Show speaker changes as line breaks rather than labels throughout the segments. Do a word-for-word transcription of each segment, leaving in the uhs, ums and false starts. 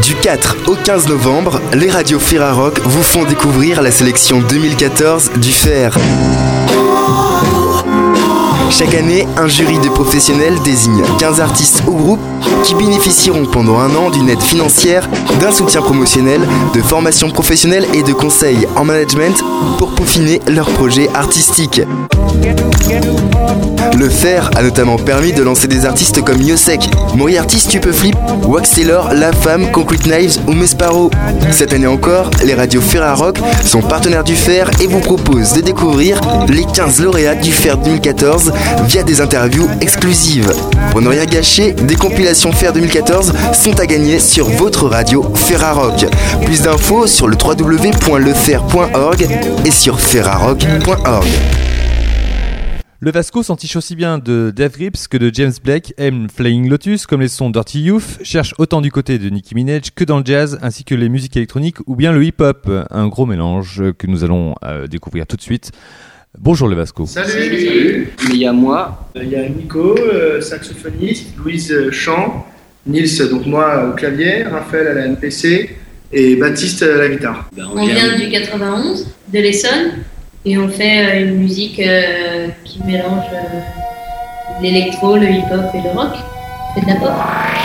Du quatre au quinze novembre, les radios Ferrarock vous font découvrir la sélection deux mille quatorze du Fer. Chaque année, un jury de professionnels désigne quinze artistes ou groupes qui bénéficieront pendant un an d'une aide financière, d'un soutien promotionnel, de formation professionnelle et de conseils en management pour peaufiner leurs projets artistiques. Le Fer a notamment permis de lancer des artistes comme Yosek, Moriarty Stupeflip, Wax Taylor, La Femme, Concrete Knives ou Mesparo. Cette année encore, les radios Ferrarock sont partenaires du Fer et vous proposent de découvrir les quinze lauréats du Fer deux mille quatorze via des interviews exclusives. Pour ne rien gâcher, des compilations Fer deux mille quatorze sont à gagner sur votre radio Ferrarock. Plus d'infos sur le w w w point le fer point org et sur ferrarock point org.
Le Vasco s'entiche aussi bien de Dave Grips que de James Blake, aime Flying Lotus comme les sons Dirty Youth, cherche autant du côté de Nicki Minaj que dans le jazz ainsi que les musiques électroniques ou bien le hip-hop, un gros mélange que nous allons euh, découvrir tout de suite. Bonjour le Vasco.
Salut. Salut.
Il y a moi.
Il y a Nico, euh, saxophoniste, Louise euh, chant, Nils, donc moi au clavier, Raphaël à la M P C et Baptiste à la guitare.
Ben, on, on vient du quatre-vingt-onze, de l'Essonne, et on fait euh, une musique euh, qui mélange euh, l'électro, le hip-hop et le rock. On fait de la pop.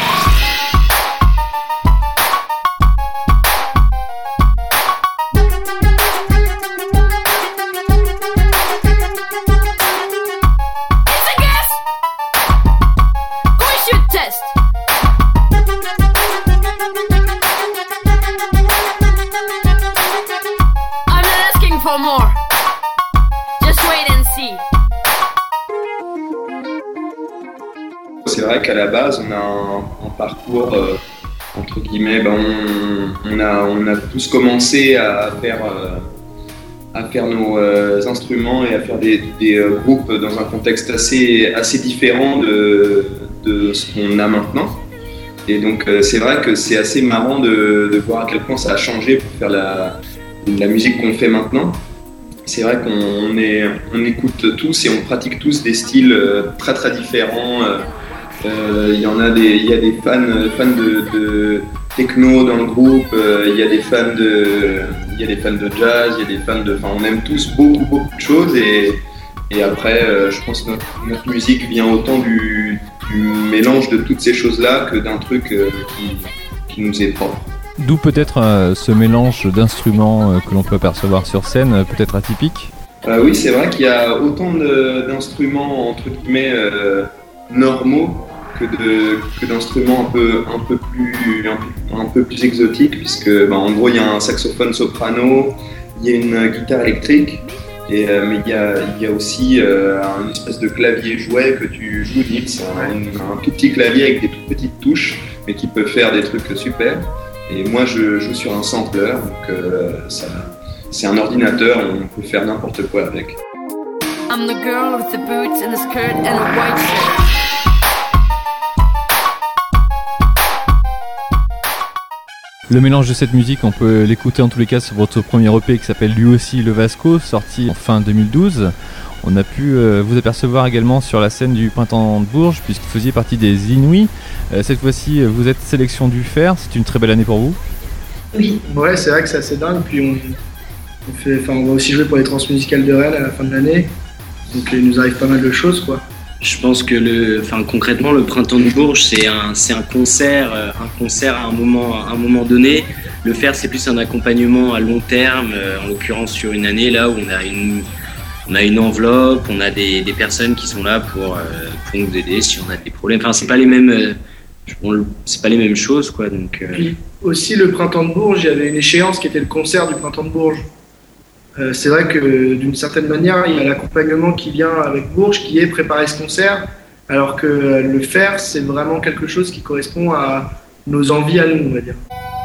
C'est vrai qu'à la base, on a un, un parcours, euh, entre guillemets, ben on, on, a, on a tous commencé à faire, euh, à faire nos euh, instruments et à faire des, des euh, groupes dans un contexte assez, assez différent de, de ce qu'on a maintenant. Et donc euh, c'est vrai que c'est assez marrant de, de voir à quel point ça a changé pour faire la, la musique qu'on fait maintenant. C'est vrai qu'on est, on écoute tous et on pratique tous des styles euh, très très différents. Euh, Euh, il y en a des, il y a des fans, fans de, de techno dans le groupe, euh, il y a des fans de, il y a des fans de jazz, il y a des fans de, enfin on aime tous beaucoup beaucoup de choses et, et après euh, je pense que notre, notre musique vient autant du, du mélange de toutes ces choses-là que d'un truc euh, qui, qui nous est propre.
D'où peut-être euh, ce mélange d'instruments euh, que l'on peut apercevoir sur scène, euh, peut-être atypique.
Euh, oui, c'est vrai qu'il y a autant de, d'instruments entre guillemets euh, normaux que, de, que d'instruments un peu, un peu plus, un, un peu plus exotiques, puisque ben, en gros il y a un saxophone soprano, il y a une guitare électrique, et, euh, mais il y a, il y a aussi euh, une espèce de clavier jouet que tu joues, Nils, un, un tout petit clavier avec des toutes petites touches, mais qui peut faire des trucs super. Et moi je joue sur un sampler, donc euh, ça, c'est un ordinateur, on peut faire n'importe quoi avec. I'm the girl with the boots and the skirt and the white shirt.
Le mélange de cette musique, on peut l'écouter en tous les cas sur votre premier E P qui s'appelle lui aussi Le Vasco, sorti en fin deux mille douze. On a pu euh, vous apercevoir également sur la scène du Printemps de Bourges puisque vous faisiez partie des Inuits. Euh, cette fois-ci, vous êtes sélection du Fer, c'est une très belle année pour vous.
Oui. Ouais, c'est vrai que c'est assez dingue. Puis on, on, fait, on va aussi jouer pour les Transmusicales de Rennes à la fin de l'année. Donc il nous arrive pas mal de choses, quoi.
Je pense que le, enfin concrètement, le Printemps de Bourges, c'est un, c'est un concert, un concert à un moment, à un moment donné. Le Fer, c'est plus un accompagnement à long terme, en l'occurrence sur une année là où on a une, on a une enveloppe, on a des, des personnes qui sont là pour, pour nous aider si on a des problèmes. Enfin, c'est pas les mêmes, c'est pas les mêmes choses, quoi. Donc.
Puis aussi le Printemps de Bourges, il y avait une échéance qui était le concert du Printemps de Bourges. Euh, c'est vrai que d'une certaine manière, il y a l'accompagnement qui vient avec Bourges, qui est préparer ce concert, alors que euh, le Fer, c'est vraiment quelque chose qui correspond à nos envies à nous, on va dire.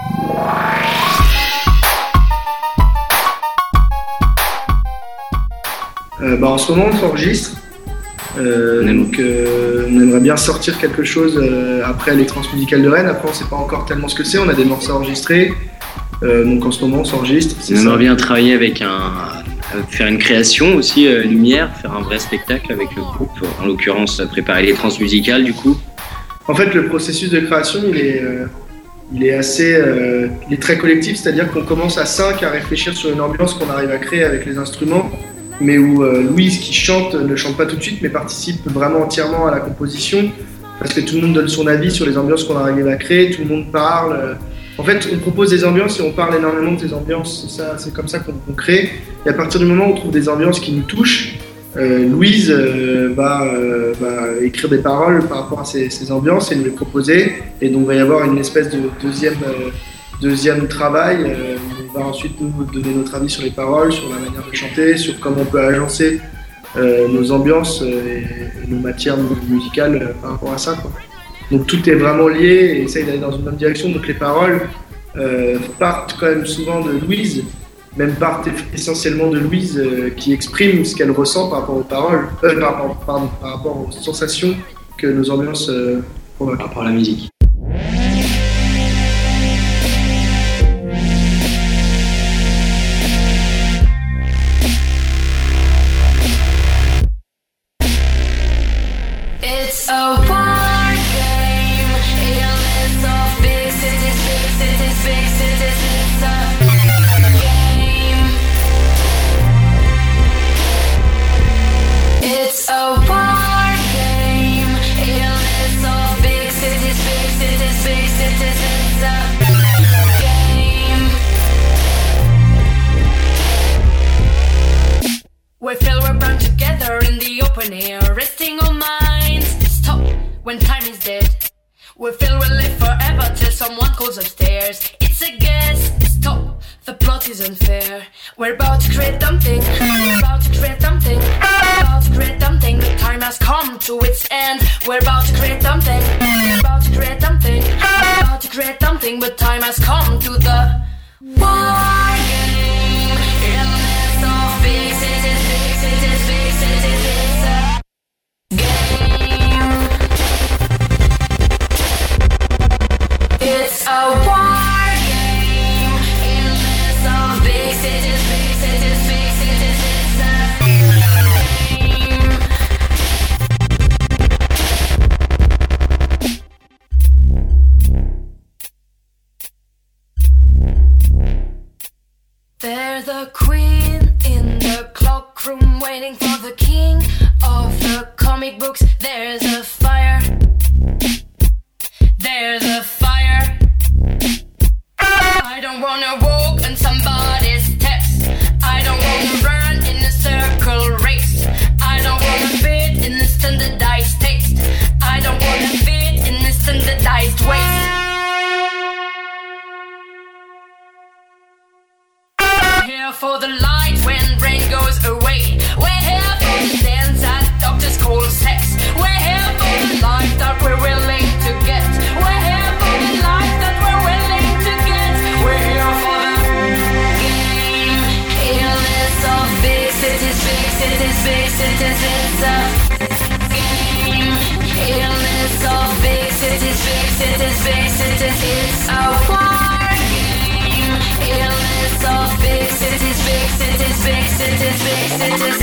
Euh, bah, en ce moment, on s'enregistre. Euh, donc, euh, on aimerait bien sortir quelque chose euh, après les Transmusicales de Rennes. Après, on ne sait pas encore tellement ce que c'est. On a des morceaux enregistrés. Euh, donc en ce moment on s'enregistre.
On aimerait bien travailler avec un, faire une création aussi euh, lumière, faire un vrai spectacle avec le groupe, en l'occurrence préparer les Transmusicales du coup.
En fait le processus de création il est, euh, il est assez, euh, il est très collectif, c'est-à-dire qu'on commence à cinq à réfléchir sur une ambiance qu'on arrive à créer avec les instruments, mais où euh, Louise qui chante ne chante pas tout de suite, mais participe vraiment entièrement à la composition, parce que tout le monde donne son avis sur les ambiances qu'on arrive à créer, tout le monde parle. Euh, En fait, on propose des ambiances et on parle énormément de ces ambiances. C'est, ça, c'est comme ça qu'on, qu'on crée. Et à partir du moment où on trouve des ambiances qui nous touchent, euh, Louise euh, va, euh, va écrire des paroles par rapport à ces, ces ambiances et nous les proposer. Et donc, il va y avoir une espèce de deuxième, euh, deuxième travail. Euh, on va ensuite nous donner notre avis sur les paroles, sur la manière de chanter, sur comment on peut agencer euh, nos ambiances et, et nos matières musicales euh, par rapport à ça, quoi. Donc tout est vraiment lié et essaye d'aller dans une même direction. Donc les paroles euh, partent quand même souvent de Louise, même partent essentiellement de Louise euh, qui exprime ce qu'elle ressent par rapport aux paroles, euh, par, rapport, pardon, par rapport aux sensations que nos ambiances euh, provoquent.
Par rapport à la musique.
It's a war game. Illness of big cities, big cities, big cities. It's a game. It's a war game. Illness of big cities, big cities, big cities. It's a game. We feel we're bound together in the open air, resting our minds. Stop when time is dead. We feel we'll live forever till someone goes upstairs. It's a guess. Stop. The plot is unfair. We're about to create something. We're about to create something. We're about to create something. The time has come to its end. We're about to create something. We're about to create something. We're about to create something. But time has come to the war game. Illness of big cities, big cities, big cities. It's a game. It's a war game. Illness of big cities, big cities, big cities. It's a game. There's a queen in the cloakroom waiting for the king of the comic books. There's a fire. There's a fire. I don't wanna walk on somebody's steps. I don't wanna run in a circle race. I don't wanna fit in a standardized taste. I don't wanna fit in a standardized ways. We're here for the light when rain goes away. We're here for the dance that doctors call sex. We're here for the life that we're willing to get. We're here for the life that we're willing to get. We're here for the game. Illness of big cities, big cities, big cities. It's a game. Illness of big cities, big cities, big cities. It's a war game. Illness of big cities, big cities, big cities, big cities.